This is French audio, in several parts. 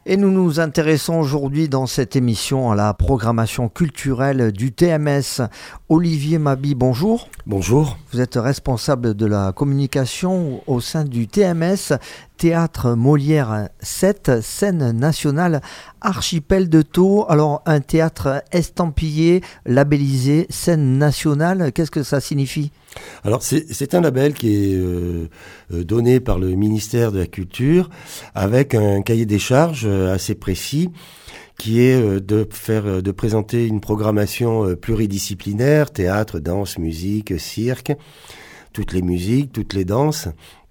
Et nous nous intéressons aujourd'hui dans cette émission à la programmation culturelle du TMS. Olivier Mabi, bonjour. Bonjour. Vous êtes responsable de la communication au sein du TMS, Théâtre Molière 7, scène nationale Archipel de Thau. Alors un théâtre estampillé, labellisé, scène nationale, qu'est-ce que ça signifie ? Alors c'est un label qui est donné par le ministère de la Culture avec un cahier des charges assez précis qui est de présenter une programmation pluridisciplinaire, théâtre, danse, musique, cirque, toutes les musiques, toutes les danses,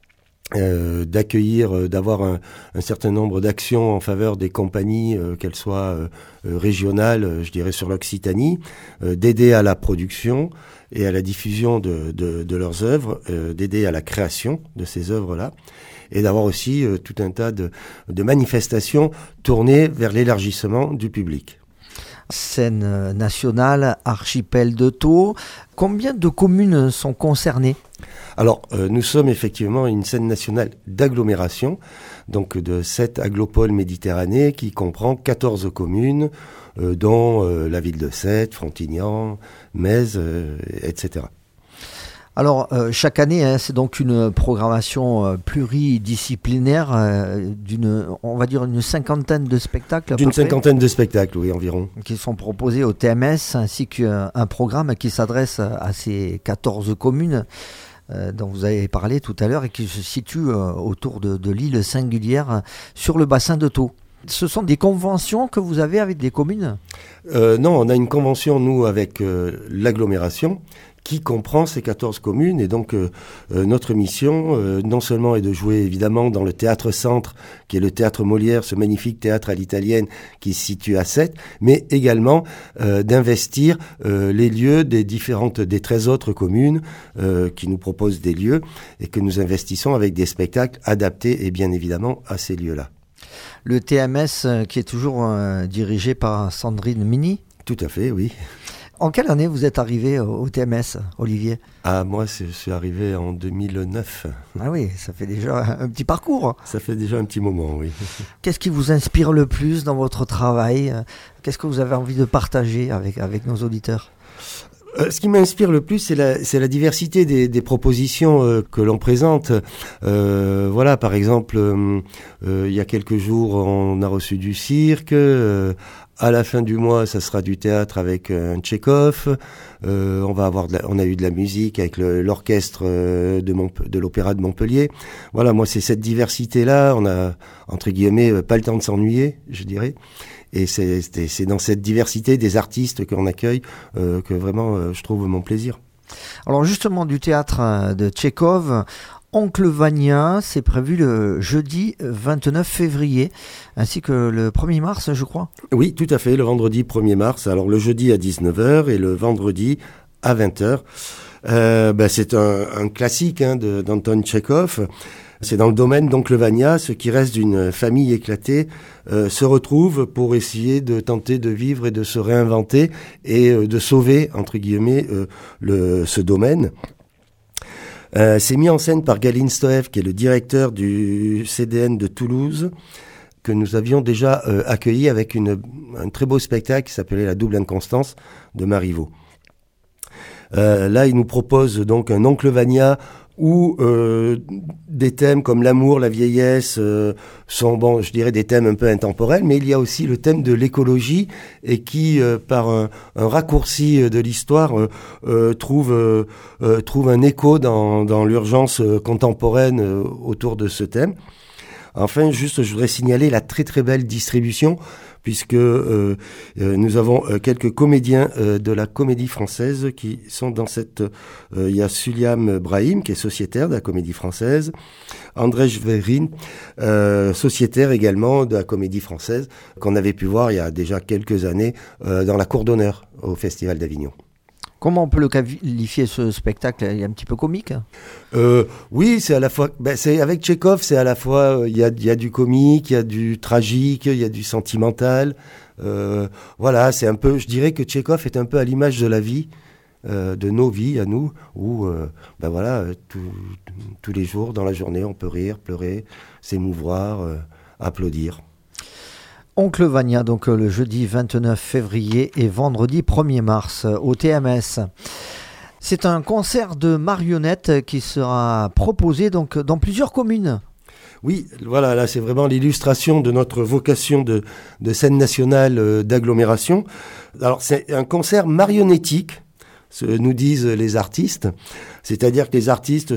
d'avoir un certain nombre d'actions en faveur des compagnies, qu'elles soient régionales, je dirais sur l'Occitanie, d'aider à la production et à la diffusion de leurs œuvres, d'aider à la création de ces œuvres-là, et d'avoir aussi tout un tas de manifestations tournées vers l'élargissement du public. Scène nationale, Archipel de Thau. Combien de communes sont concernées ? Alors, nous sommes effectivement une scène nationale d'agglomération, donc de 7 aglopoles méditerranéens qui comprend 14 communes, dont la ville de Sète, Frontignan, Metz, etc. Alors, chaque année, c'est donc une programmation pluridisciplinaire on va dire une cinquantaine de spectacles. D'une cinquantaine de spectacles, oui, environ. Qui sont proposés au TMS, ainsi qu'un programme qui s'adresse à ces 14 communes dont vous avez parlé tout à l'heure et qui se situe autour de l'île singulière sur le bassin de Thau. Ce sont des conventions que vous avez avec les communes ? Non, on a une convention, nous, avec l'agglomération, qui comprend ces 14 communes. Et donc, notre mission, non seulement est de jouer, évidemment, dans le théâtre centre, qui est le théâtre Molière, ce magnifique théâtre à l'italienne qui se situe à Sète, mais également d'investir les lieux des 13 autres communes qui nous proposent des lieux et que nous investissons avec des spectacles adaptés, et bien évidemment, à ces lieux-là. Le TMS qui est toujours dirigé par Sandrine Mini ? Tout à fait, oui. En quelle année vous êtes arrivé au TMS, Olivier ? Moi, je suis arrivé en 2009. Ah oui, ça fait déjà un petit parcours. Ça fait déjà un petit moment, oui. Qu'est-ce qui vous inspire le plus dans votre travail ? Qu'est-ce que vous avez envie de partager avec nos auditeurs ? Ce qui m'inspire le plus, c'est la diversité des propositions que l'on présente. Voilà, par exemple, il y a quelques jours, on a reçu du cirque. À la fin du mois, ça sera du théâtre avec un Tchekhov. On a eu de la musique avec l'orchestre de l'Opéra de Montpellier. Voilà, moi, c'est cette diversité-là. On a, entre guillemets, pas le temps de s'ennuyer, je dirais. Et c'est dans cette diversité des artistes qu'on accueille que vraiment je trouve mon plaisir. Alors justement, du théâtre de Tchekhov, Oncle Vania, c'est prévu le jeudi 29 février, ainsi que le 1er mars, je crois. Oui, tout à fait, le vendredi 1er mars. Alors le jeudi à 19h et le vendredi à 20h. C'est un classique d'Anton Tchekhov. C'est dans le domaine d'Oncle Vania, ce qui reste d'une famille éclatée se retrouve pour essayer de tenter de vivre et de se réinventer et de sauver, entre guillemets, ce domaine. C'est mis en scène par Galin Stoev, qui est le directeur du CDN de Toulouse, que nous avions déjà accueilli avec un très beau spectacle qui s'appelait La double inconstance de Marivaux. Là, il nous propose donc un Oncle Vania où des thèmes comme l'amour, la vieillesse sont, je dirais, des thèmes un peu intemporels, mais il y a aussi le thème de l'écologie et qui, par un raccourci de l'histoire, trouve un écho dans l'urgence contemporaine autour de ce thème. Enfin, juste, je voudrais signaler la très très belle distribution, puisque nous avons quelques comédiens de la Comédie Française qui sont dans cette... Il y a Suliam Brahim, qui est sociétaire de la Comédie Française, André Jverin, sociétaire également de la Comédie Française, qu'on avait pu voir il y a déjà quelques années dans la cour d'honneur au Festival d'Avignon. Comment on peut le qualifier, ce spectacle ? Il est un petit peu comique ? Oui, c'est à la fois... c'est avec Tchekhov, c'est à la fois... Il y a du comique, il y a du tragique, il y a du sentimental. Voilà, c'est un peu... Je dirais que Tchekhov est un peu à l'image de la vie, de nos vies à nous, où tous les jours, dans la journée, on peut rire, pleurer, s'émouvoir, applaudir. Oncle Vania, donc le jeudi 29 février et vendredi 1er mars au TMS. C'est un concert de marionnettes qui sera proposé donc dans plusieurs communes. Oui, voilà, là c'est vraiment l'illustration de notre vocation de scène nationale d'agglomération. Alors c'est un concert marionnettique, nous disent les artistes, c'est-à-dire que les artistes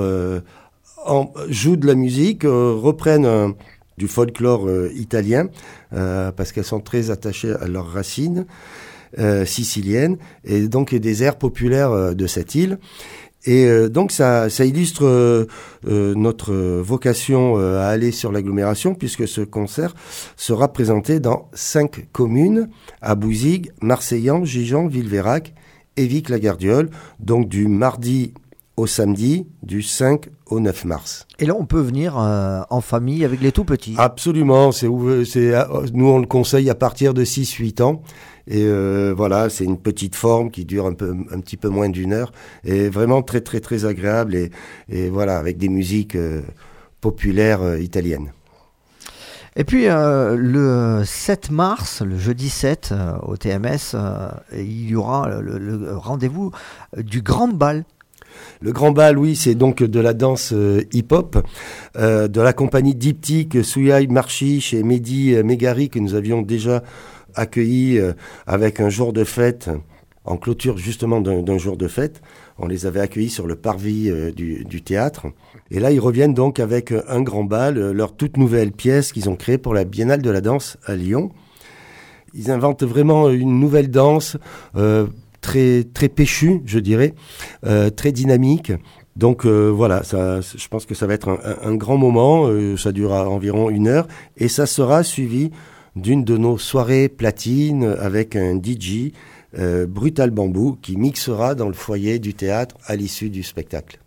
jouent de la musique, reprennent du folklore italien, parce qu'elles sont très attachées à leurs racines siciliennes, et donc des airs populaires de cette île. Et donc ça illustre notre vocation à aller sur l'agglomération, puisque ce concert sera présenté dans 5 communes, à Bouzigues, Marseillan, Gijon, Villeveyrac et Vic-la-Gardiole, donc du mardi au samedi, du 5 au 9 mars. Et là, on peut venir en famille avec les tout-petits. Absolument, nous on le conseille à partir de 6-8 ans. Et voilà, c'est une petite forme qui dure un petit peu moins d'1 heure, et vraiment très très très agréable, et voilà, avec des musiques populaires italiennes. Et puis le 7 mars, le jeudi 7 au TMS, il y aura le rendez-vous du Grand Bal. Le Grand Bal, oui, c'est donc de la danse hip-hop, de la compagnie diptyque Souyaï Marchi chez Mehdi Megari, que nous avions déjà accueillis avec un jour de fête, en clôture justement d'un jour de fête. On les avait accueillis sur le parvis du théâtre. Et là, ils reviennent donc avec un grand bal, leur toute nouvelle pièce qu'ils ont créée pour la Biennale de la danse à Lyon. Ils inventent vraiment une nouvelle danse, très, très péchue, je dirais, très dynamique. Donc voilà, je pense que ça va être un grand moment, ça durera environ 1 heure, et ça sera suivi d'une de nos soirées platines avec un DJ, Brutal Bamboo, qui mixera dans le foyer du théâtre à l'issue du spectacle.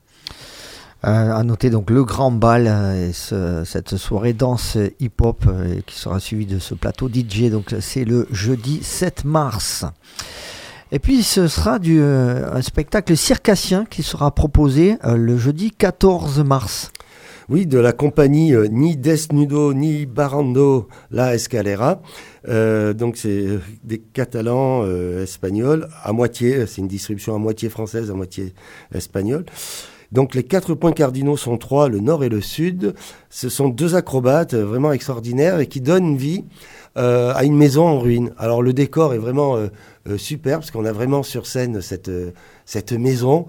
À noter donc le Grand Bal et cette soirée danse hip-hop qui sera suivie de ce plateau DJ. Donc c'est le jeudi 7 mars. Et puis ce sera un spectacle circassien qui sera proposé le jeudi 14 mars. Oui, de la compagnie Ni Desnudo ni Barrando La Escalera. Donc c'est des Catalans espagnols, à moitié, c'est une distribution à moitié française, à moitié espagnole. Donc les 4 points cardinaux sont 3, le nord et le sud. Ce sont 2 acrobates vraiment extraordinaires et qui donnent vie à une maison en ruine. Alors le décor est vraiment super, parce qu'on a vraiment sur scène cette maison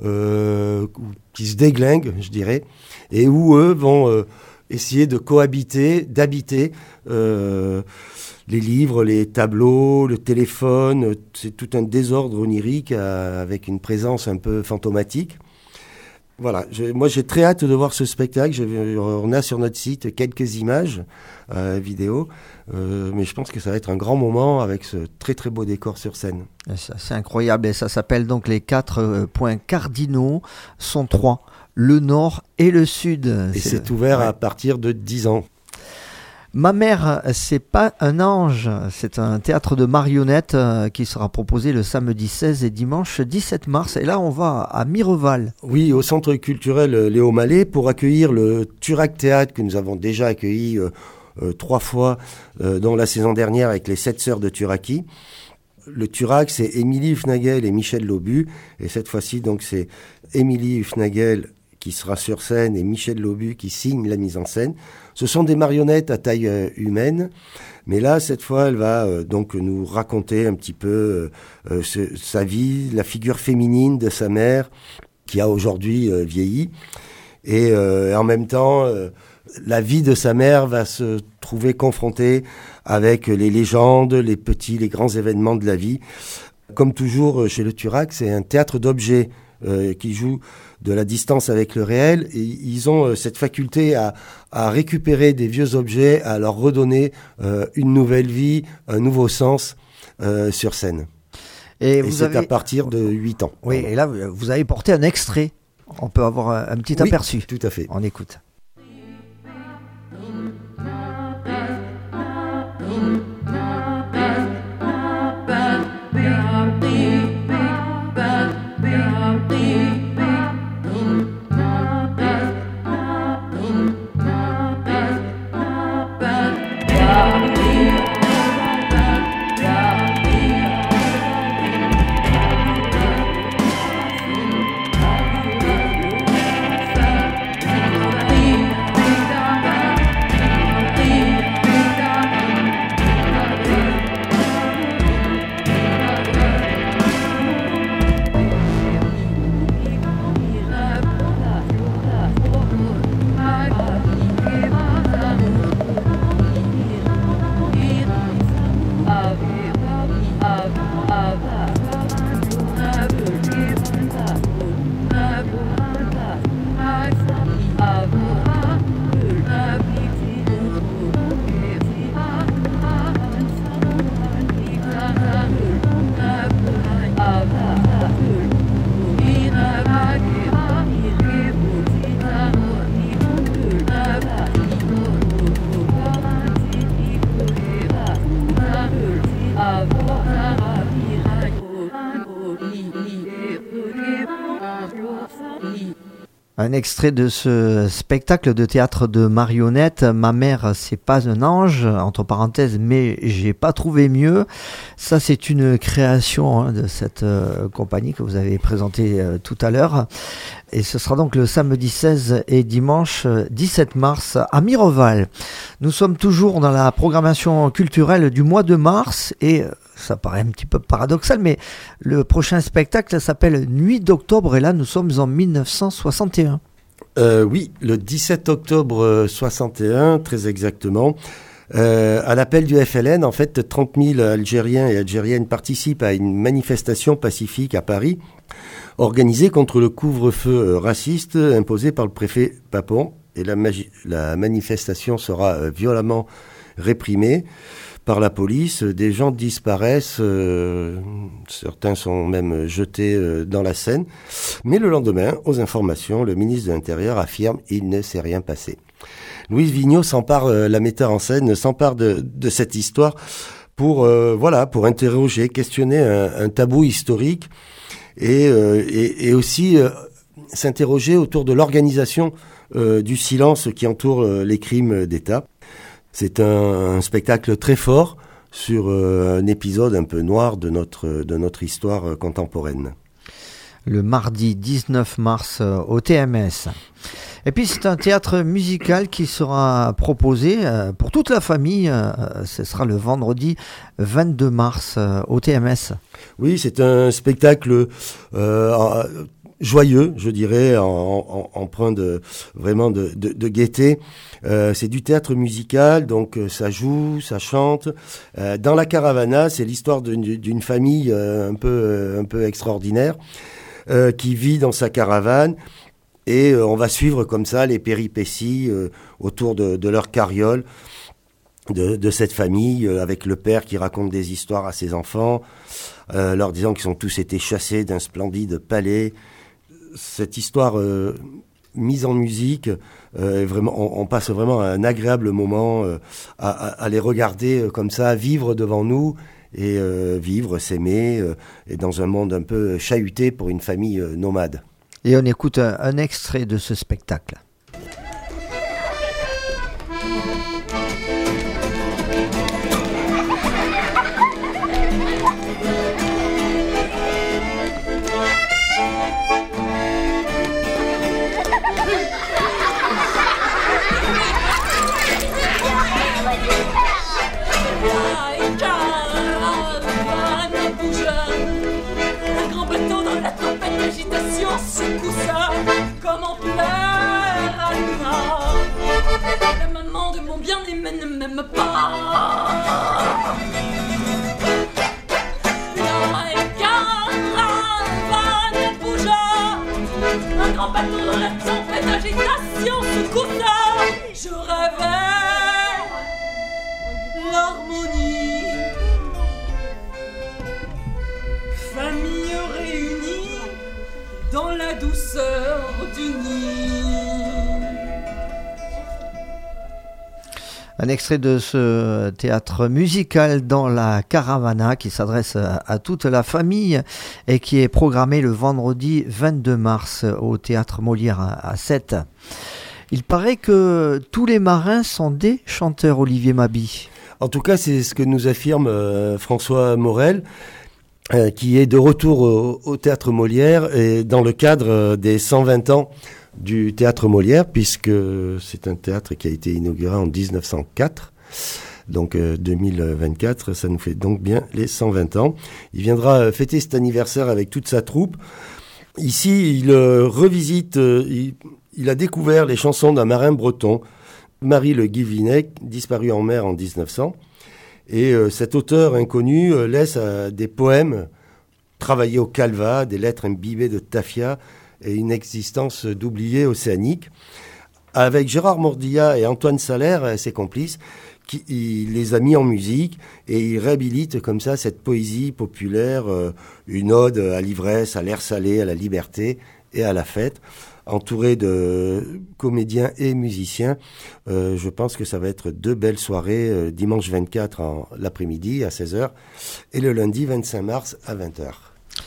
qui se déglingue, je dirais, et où eux vont essayer de cohabiter, d'habiter les livres, les tableaux, le téléphone. C'est tout un désordre onirique avec une présence un peu fantomatique. Voilà, moi j'ai très hâte de voir ce spectacle. On a sur notre site quelques images vidéo, mais je pense que ça va être un grand moment avec ce très très beau décor sur scène. C'est incroyable, et ça s'appelle donc les 4 points cardinaux sont 3, le nord et le sud. Et c'est ouvert à partir de 10 ans. Ma mère, c'est pas un ange, c'est un théâtre de marionnettes qui sera proposé le samedi 16 et dimanche 17 mars. Et là, on va à Mireval. Oui, au centre culturel Léo Mallet, pour accueillir le Turac Théâtre que nous avons déjà accueilli 3 fois dans la saison dernière avec les 7 sœurs de Turaki. Le Turac, c'est Émilie Hufnagel et Michel Laubu. Et cette fois-ci, donc, c'est Émilie Hufnagel qui sera sur scène et Michel Laubu qui signe la mise en scène. Ce sont des marionnettes à taille humaine, mais là, cette fois, elle va donc nous raconter un petit peu sa vie, la figure féminine de sa mère, qui a aujourd'hui vieilli, et en même temps, la vie de sa mère va se trouver confrontée avec les légendes, les petits, les grands événements de la vie. Comme toujours chez le Turac, c'est un théâtre d'objets qui joue de la distance avec le réel, et ils ont cette faculté à récupérer des vieux objets, à leur redonner une nouvelle vie, un nouveau sens sur scène. Et c'est à partir de 8 ans. Oui, et là, vous avez porté un extrait. On peut avoir un petit aperçu. Tout à fait. On écoute. Un extrait de ce spectacle de théâtre de marionnettes, Ma mère, c'est pas un ange, entre parenthèses, mais j'ai pas trouvé mieux. Ça, c'est une création de cette compagnie que vous avez présentée tout à l'heure. Et ce sera donc le samedi 16 et dimanche 17 mars à Mireval. Nous sommes toujours dans la programmation culturelle du mois de mars et ça paraît un petit peu paradoxal, mais le prochain spectacle s'appelle Nuit d'octobre et là nous sommes en 1961. Oui, le 17 octobre 61, très exactement. À l'appel du FLN, en fait, 30 000 Algériens et Algériennes participent à une manifestation pacifique à Paris, organisée contre le couvre-feu raciste imposé par le préfet Papon. Et la manifestation sera violemment réprimée par la police. Des gens disparaissent, certains sont même jetés dans la Seine. Mais le lendemain, aux informations, le ministre de l'Intérieur affirme « il ne s'est rien passé ». Louise Vigneault la metteur en scène, s'empare de cette histoire pour interroger, questionner un tabou historique et aussi s'interroger autour de l'organisation du silence qui entoure les crimes d'État. C'est un spectacle très fort sur un épisode un peu noir de notre histoire contemporaine. Le mardi 19 mars au TMS. Et puis c'est un théâtre musical qui sera proposé pour toute la famille. Ce sera le vendredi 22 mars au TMS. Oui, c'est un spectacle joyeux, je dirais, empreint vraiment de gaieté. C'est du théâtre musical, donc ça joue, ça chante. Dans la Caravana, c'est l'histoire d'une famille un peu extraordinaire qui vit dans sa caravane. Et on va suivre comme ça les péripéties autour de leur carriole, de cette famille, avec le père qui raconte des histoires à ses enfants, leur disant qu'ils ont tous été chassés d'un splendide palais. Cette histoire mise en musique, vraiment, on passe vraiment un agréable moment à les regarder comme ça, vivre devant nous et vivre, s'aimer, et dans un monde un peu chahuté pour une famille nomade. Et on écoute un extrait de ce spectacle. La maman de mon bien-aimé ne m'aime pas. La caravane bougea, un grand bateau dans la tempête d'agitation secoussa. Je rêvais l'harmonie, famille réunie dans la douceur du nid. Un extrait de ce théâtre musical dans la Caravana qui s'adresse à toute la famille et qui est programmé le vendredi 22 mars au Théâtre Molière à Sète. Il paraît que tous les marins sont des chanteurs, Olivier Mabi. En tout cas, c'est ce que nous affirme François Morel, qui est de retour au Théâtre Molière et dans le cadre des 120 ans du Théâtre Molière, puisque c'est un théâtre qui a été inauguré en 1904. Donc 2024, ça nous fait donc bien les 120 ans. Il viendra fêter cet anniversaire avec toute sa troupe. Ici, il revisite, il a découvert les chansons d'un marin breton, Marie Le Guilvinec, disparu en mer en 1900. Et cet auteur inconnu laisse des poèmes travaillés au calva, des lettres imbibées de tafia, et une existence d'oubliés océanique. Avec Gérard Mordillat et Antoine Salaire, ses complices, il les a mis en musique et il réhabilite comme ça cette poésie populaire, une ode à l'ivresse, à l'air salé, à la liberté et à la fête. Entouré de comédiens et musiciens, je pense que ça va être deux belles soirées, dimanche 24 l'après-midi à 16h et le lundi 25 mars à 20h.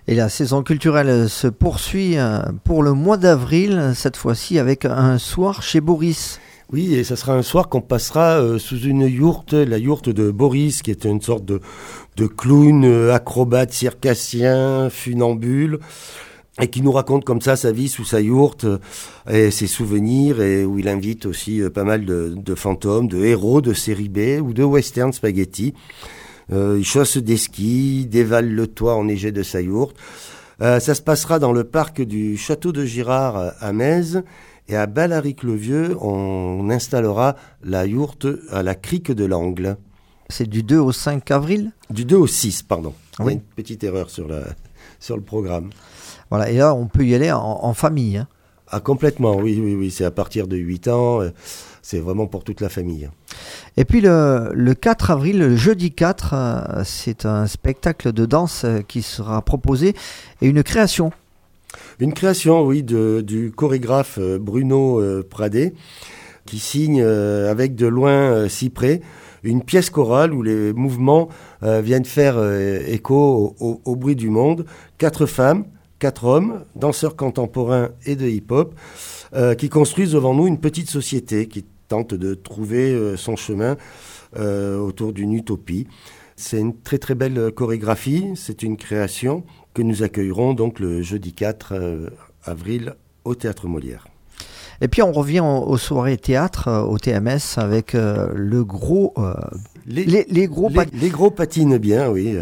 Et la saison culturelle se poursuit pour le mois d'avril, cette fois-ci avec un soir chez Boris. Oui, et ça sera un soir qu'on passera sous une yourte, la yourte de Boris, qui était une sorte de clown, acrobate, circassien, funambule, et qui nous raconte comme ça sa vie sous sa yourte et ses souvenirs, et où il invite aussi pas mal de fantômes, de héros de série B ou de western spaghetti. Il chausse des skis, dévale le toit enneigé de sa yourte. Ça se passera dans le parc du Château de Girard à Metz. Et à Ballaric-le-Vieux, on installera la yourte à la crique de l'Angle. C'est du 2 au 5 avril ? Du 2 au 6, pardon. Oui. Il y a une petite erreur sur le programme. Voilà, et là, on peut y aller en famille. Hein. Ah, complètement, oui. C'est à partir de 8 ans. C'est vraiment pour toute la famille. Et puis le 4 avril, le jeudi 4, c'est un spectacle de danse qui sera proposé et une création. Une création, oui, du chorégraphe Bruno Pradet, qui signe avec De Loin Cyprès une pièce chorale où les mouvements viennent faire écho au bruit du monde. 4 femmes, 4 hommes, danseurs contemporains et de hip-hop, qui construisent devant nous une petite société qui tente de trouver son chemin autour d'une utopie. C'est une très très belle chorégraphie, c'est une création que nous accueillerons donc le jeudi 4 avril au Théâtre Molière. Et puis on revient aux soirées théâtre, au TMS, avec le gros... Les gros patinent bien, oui.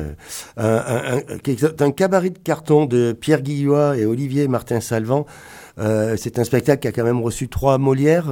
Un cabaret de carton de Pierre Guillois et Olivier Martin-Salvant. C'est un spectacle qui a quand même reçu 3 Molières,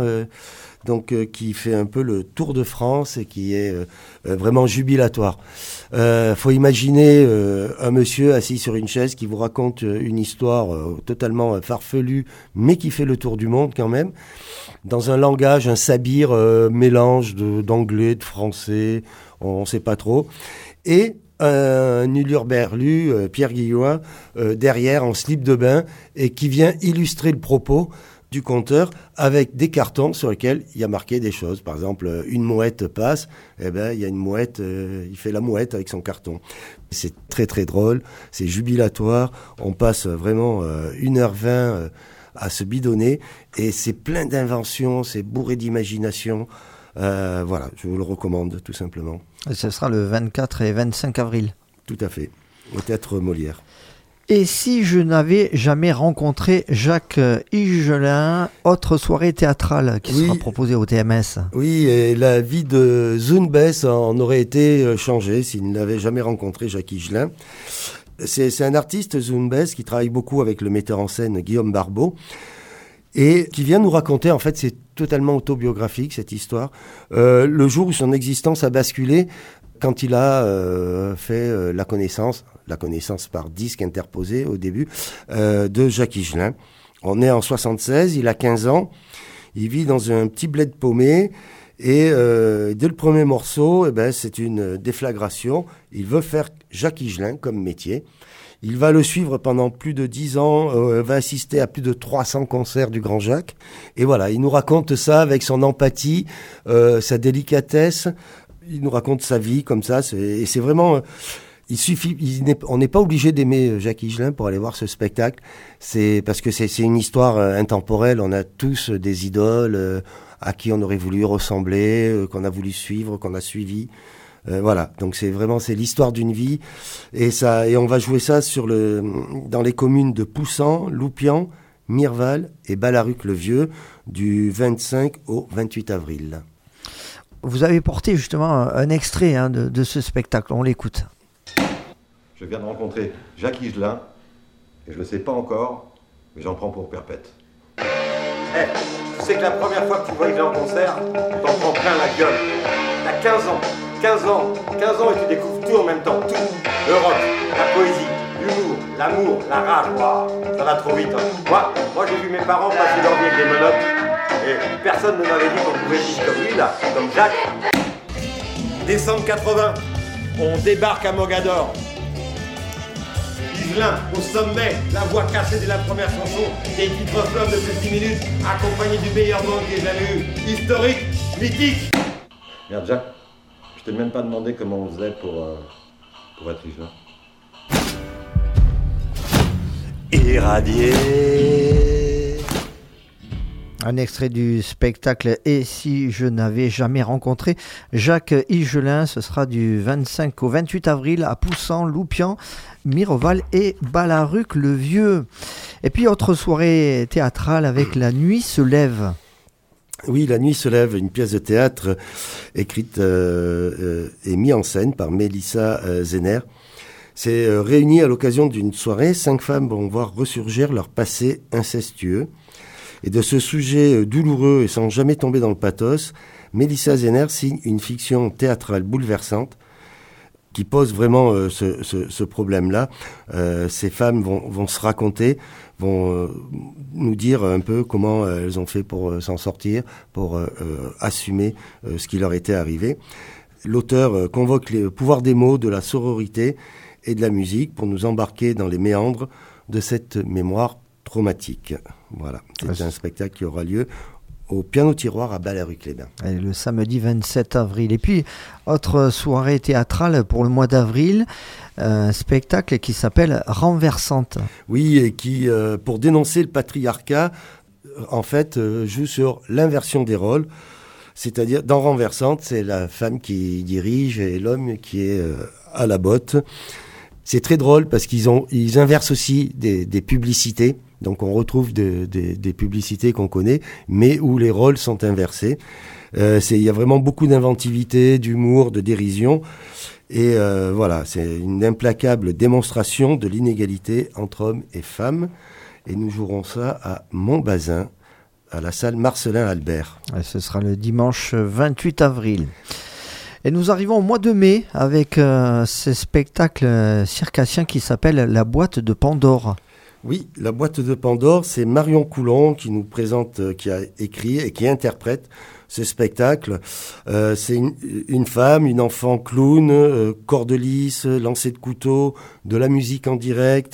qui fait un peu le tour de France et qui est vraiment jubilatoire. Faut imaginer un monsieur assis sur une chaise qui vous raconte une histoire totalement farfelue, mais qui fait le tour du monde quand même, dans un langage, un sabir mélange d'anglais, de français, on ne sait pas trop, et un hurluberlu, Pierre Guillois, derrière en slip de bain, et qui vient illustrer le propos du conteur avec des cartons sur lesquels il y a marqué des choses. Par exemple, une mouette passe, il y a une mouette, il fait la mouette avec son carton. C'est très très drôle, c'est jubilatoire, on passe vraiment 1h20 à se bidonner, et c'est plein d'inventions, c'est bourré d'imagination. Voilà, je vous le recommande tout simplement. Et ce sera le 24 et 25 avril. Tout à fait, au Théâtre Molière. Et si je n'avais jamais rencontré Jacques Higelin, autre soirée théâtrale qui sera proposée au TMS. Oui, et la vie de Zunbes en aurait été changée s'il n'avait jamais rencontré Jacques Higelin. C'est un artiste, Zunbes, qui travaille beaucoup avec le metteur en scène Guillaume Barbeau, et qui vient nous raconter, en fait, c'est totalement autobiographique cette histoire, le jour où son existence a basculé, quand il a fait la connaissance par disque interposé au début, de Jacques Higelin. On est en 76, il a 15 ans, il vit dans un petit bled paumé, et dès le premier morceau, c'est une déflagration. Il veut faire Jacques Higelin comme métier. Il va le suivre pendant plus de 10 ans, va assister à plus de 300 concerts du Grand Jacques. Et voilà, il nous raconte ça avec son empathie, sa délicatesse. Il nous raconte sa vie comme ça, et c'est vraiment... on n'est pas obligé d'aimer Jacques Higelin pour aller voir ce spectacle. C'est parce que c'est une histoire intemporelle. On a tous des idoles à qui on aurait voulu ressembler, qu'on a voulu suivre, qu'on a suivi. Voilà, donc c'est l'histoire d'une vie, et on va jouer ça dans les communes de Poussan, Loupian, Mirval et Ballaric-le-Vieux du 25 au 28 avril. Vous avez porté justement un extrait de ce spectacle, on l'écoute. Je viens de rencontrer Jacques Higelin, et je ne le sais pas encore, mais j'en prends pour perpète. Tu sais que la première fois que tu vois Higelin en concert, tu t'en prends plein la gueule. T'as 15 ans et tu découvres tout en même temps, tout. Le rock, la poésie, l'humour, l'amour, la rage, wow, ça va trop vite. Hein. Moi j'ai vu mes parents passer leur vie avec des menottes, et personne ne m'avait dit qu'on pouvait vivre comme lui là, comme Jacques. Décembre 80, on débarque à Mogador. Higelin, au sommet, la voix cassée dès la première chanson, des titres fleuves de plus de 10 minutes, accompagné du meilleur monde que j'ai jamais eu. Historique, mythique. Merde, Jacques, je t'ai même pas demandé comment on faisait pour être Higelin. irradier. Un extrait du spectacle « Et si je n'avais jamais rencontré Jacques Higelin », ce sera du 25 au 28 avril à Poussan, Loupian, Mireval et Ballaruc-le-Vieux. Et puis autre soirée théâtrale avec La Nuit se lève. Oui, La Nuit se lève, une pièce de théâtre écrite et mise en scène par Mélissa Zenner. C'est réuni à l'occasion d'une soirée, 5 femmes vont voir ressurgir leur passé incestueux. Et de ce sujet douloureux et sans jamais tomber dans le pathos, Mélissa Zenner signe une fiction théâtrale bouleversante qui pose vraiment ce problème-là. Ces femmes vont se raconter, vont nous dire un peu comment elles ont fait pour s'en sortir, pour assumer ce qui leur était arrivé. L'auteur convoque les pouvoirs des mots, de la sororité et de la musique pour nous embarquer dans les méandres de cette mémoire traumatique. Voilà, c'est un spectacle qui aura lieu au Piano Tiroir à Ballaruc-les-Bains. Le samedi 27 avril. Et puis, autre soirée théâtrale pour le mois d'avril, un spectacle qui s'appelle Renversante. Oui, et qui, pour dénoncer le patriarcat, en fait, joue sur l'inversion des rôles. C'est-à-dire, dans Renversante, c'est la femme qui dirige et l'homme qui est à la botte. C'est très drôle parce qu'ils inversent aussi des publicités. Donc on retrouve des publicités qu'on connaît, mais où les rôles sont inversés. Il y a vraiment beaucoup d'inventivité, d'humour, de dérision. Et voilà, c'est une implacable démonstration de l'inégalité entre hommes et femmes. Et nous jouerons ça à Montbazin, à la salle Marcelin Albert. Et ce sera le dimanche 28 avril. Et nous arrivons au mois de mai avec ce spectacle circassien qui s'appelle La Boîte de Pandore. Oui, La Boîte de Pandore, c'est Marion Coulon qui nous présente, qui a écrit et qui interprète ce spectacle. C'est une femme, une enfant clown, corde lisse, lancer de couteau, de la musique en direct.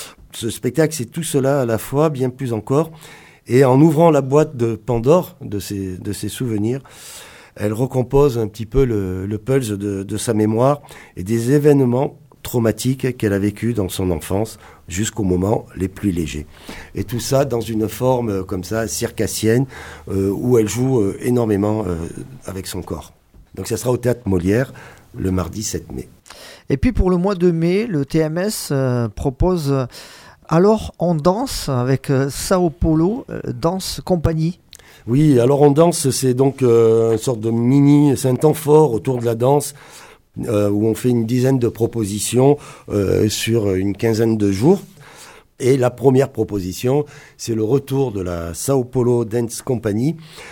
Ce spectacle, c'est tout cela à la fois, bien plus encore. Et en ouvrant la boîte de Pandore, de ses souvenirs, elle recompose un petit peu le pulse de sa mémoire et des événements traumatiques qu'elle a vécus dans son enfance jusqu'aux moments les plus légers. Et tout ça dans une forme comme ça, circassienne, où elle joue énormément avec son corps. Donc ça sera au Théâtre Molière le mardi 7 mai. Et puis pour le mois de mai, le TMS propose Alors on danse avec Sao Paulo Danse Compagnie. Oui, Alors on danse, c'est donc une sorte de c'est un temps fort autour de la danse, où on fait une dizaine de propositions sur une quinzaine de jours. Et la première proposition, c'est le retour de la Sao Paulo Dance Company.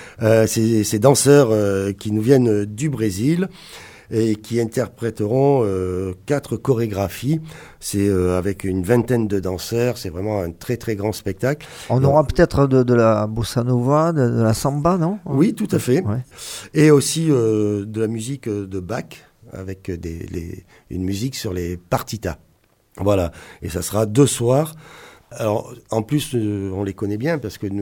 Ces danseurs qui nous viennent du Brésil et qui interpréteront 4 chorégraphies. C'est avec une vingtaine de danseurs. C'est vraiment un très très grand spectacle. On aura peut-être de la bossa nova, de la samba, non ? Oui, tout à fait. Ouais. Et aussi de la musique de Bach, avec une musique sur les partitas. Voilà, et ça sera 2 soirs. Alors, en plus, on les connaît bien parce que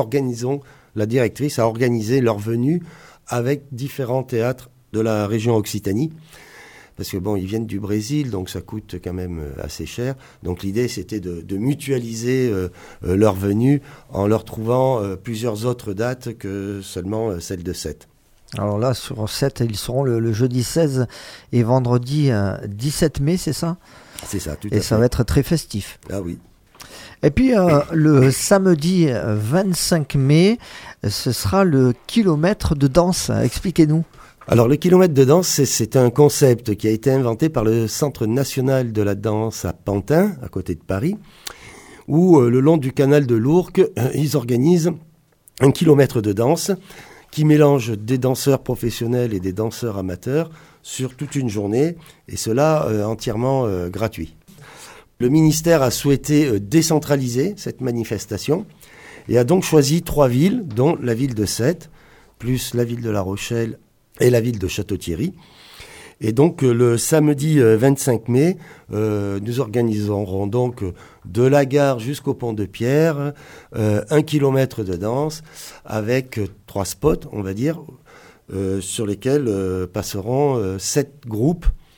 la directrice a organisé leur venue avec différents théâtres de la région Occitanie. Parce que bon, ils viennent du Brésil, donc ça coûte quand même assez cher. Donc l'idée, c'était de mutualiser leur venue en leur trouvant plusieurs autres dates que seulement celle de 7. Alors là, sur 7, ils seront le jeudi 16 et vendredi 17 mai, c'est ça ? C'est ça, tout à fait. Et ça va être très festif. Ah oui. Et puis le samedi 25 mai, ce sera le kilomètre de danse. Expliquez-nous. Alors le kilomètre de danse, c'est un concept qui a été inventé par le Centre national de la danse à Pantin, à côté de Paris, où le long du canal de l'Ourcq, ils organisent un kilomètre de danse qui mélange des danseurs professionnels et des danseurs amateurs sur toute une journée, et cela entièrement gratuit. Le ministère a souhaité décentraliser cette manifestation et a donc choisi 3 villes, dont la ville de Sète, plus la ville de La Rochelle et la ville de Château-Thierry. Et donc le samedi 25 mai, nous organiserons donc de la gare jusqu'au pont de Pierre, 1 kilomètre de danse avec 3 spots, on va dire, sur lesquels passeront 7 groupes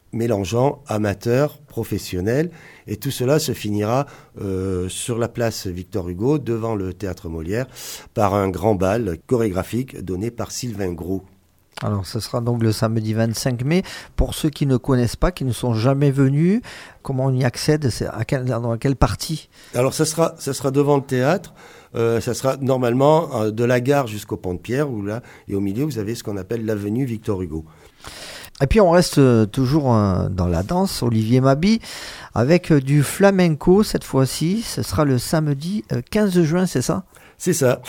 mélangeant amateurs, professionnels, et tout cela se finira sur la place Victor Hugo, devant le Théâtre Molière, par un grand bal chorégraphique donné par Sylvain Gros. Alors, ce sera donc le samedi 25 mai. Pour ceux qui ne connaissent pas, qui ne sont jamais venus, comment on y accède? Dans quelle partie? Alors, ça sera devant le théâtre. Ça sera normalement de la gare jusqu'au Pont de Pierre, où là, et au milieu, vous avez ce qu'on appelle l'avenue Victor Hugo. Et puis on reste toujours dans la danse, Olivier Mabi, avec du flamenco cette fois-ci. Ce sera le samedi 15 juin, c'est ça? C'est ça.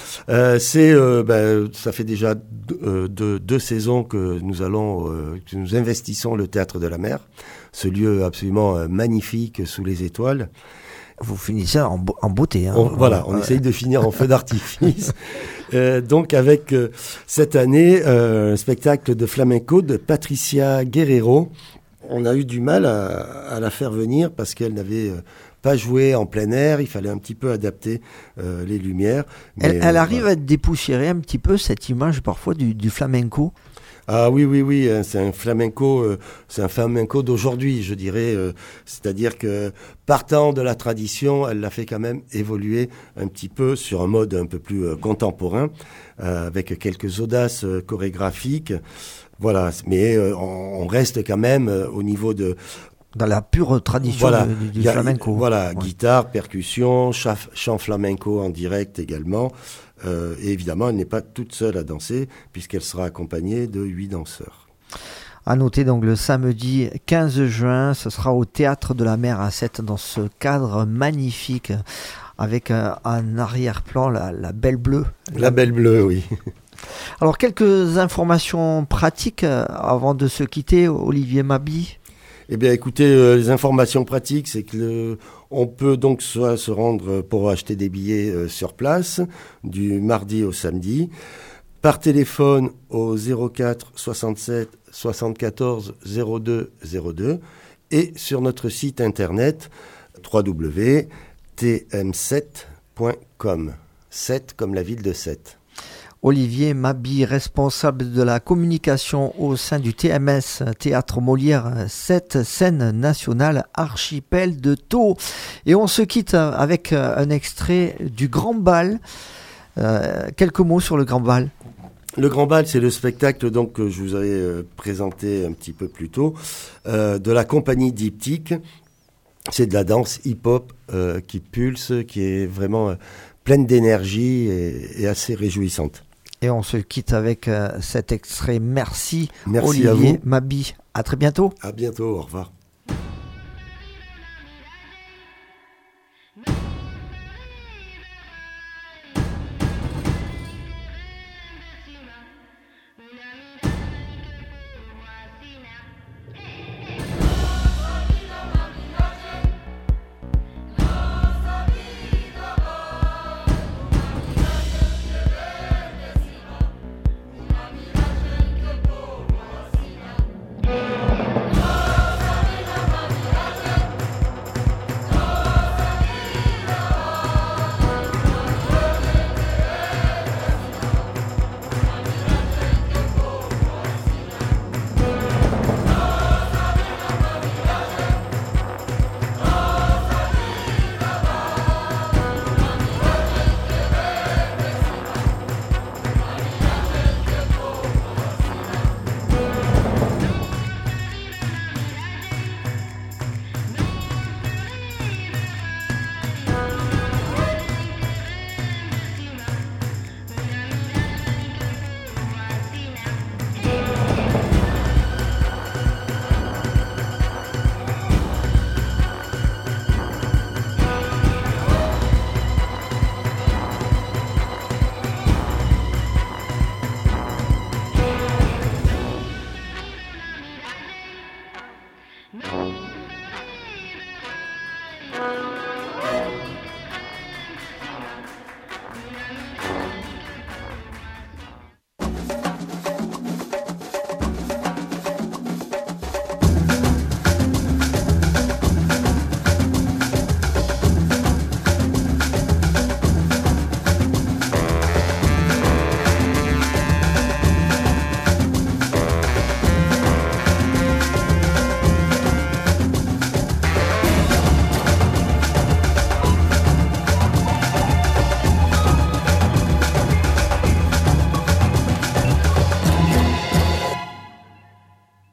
Ça fait déjà deux saisons que nous investissons le Théâtre de la Mer, ce lieu absolument magnifique sous les étoiles. Vous finissez en beauté. Hein. On essaye de finir en feu d'artifice. Donc avec cette année, un spectacle de flamenco de Patricia Guerrero. On a eu du mal à la faire venir parce qu'elle n'avait pas joué en plein air. Il fallait un petit peu adapter les lumières. Mais elle arrive à dépoussiérer un petit peu cette image parfois du flamenco. Ah oui, c'est un flamenco d'aujourd'hui, je dirais. C'est-à-dire que partant de la tradition, elle l'a fait quand même évoluer un petit peu sur un mode un peu plus contemporain, avec quelques audaces chorégraphiques. Voilà, mais on reste quand même au niveau de... Dans la pure tradition du flamenco. Voilà, guitare, percussion, chant flamenco en direct également. Et évidemment, elle n'est pas toute seule à danser, puisqu'elle sera accompagnée de 8 danseurs. À noter donc le samedi 15 juin, ce sera au Théâtre de la Mer à 7, dans ce cadre magnifique, avec en arrière-plan la Belle Bleue. La Belle Bleue, oui. Alors, quelques informations pratiques avant de se quitter, Olivier Mabi. Eh bien, écoutez, les informations pratiques, c'est que on peut donc soit se rendre pour acheter des billets sur place, du mardi au samedi, par téléphone au 04 67 74 02 02 et sur notre site internet www.tm7.com. 7 comme la ville de Sète. Olivier Mabi, responsable de la communication au sein du TMS, Théâtre Molière, Sète, scène nationale archipel de Thau. Et on se quitte avec un extrait du Grand Bal. Quelques mots sur le Grand Bal. Le Grand Bal, c'est le spectacle donc, que je vous avais présenté un petit peu plus tôt, de la compagnie Diptyque. C'est de la danse hip-hop qui pulse, qui est vraiment pleine d'énergie et assez réjouissante. Et on se quitte avec cet extrait. Merci Olivier à vous. Mabi. À très bientôt. À bientôt, au revoir.